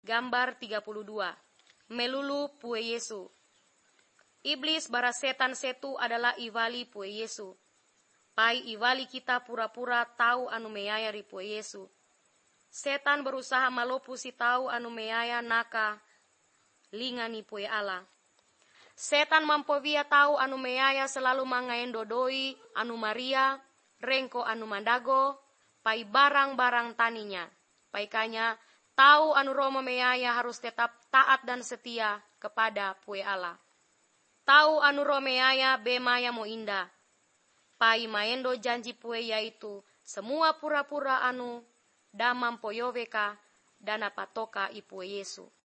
Gambar 32. Melulu pue Yesu. Iblis bara setan setu adalah iwali pue Yesu. Pai iwali kita pura-pura tahu anu meaya ri pue Yesu. Setan berusaha malopu si tahu anu meaya naka lingani pue Allah. Setan mampovia tahu anu meaya selalu mangaen dodoi anu Maria, rengko anu mandago, pai barang-barang taninya. Paikanya tahu anu Roma meaya harus tetap taat dan setia kepada pue Allah. Tahu anu Romeaya bemaya mo indah. Pai maendo janji pue yaitu semua pura-pura anu damam poyoveka dana patoka ipue Yesu.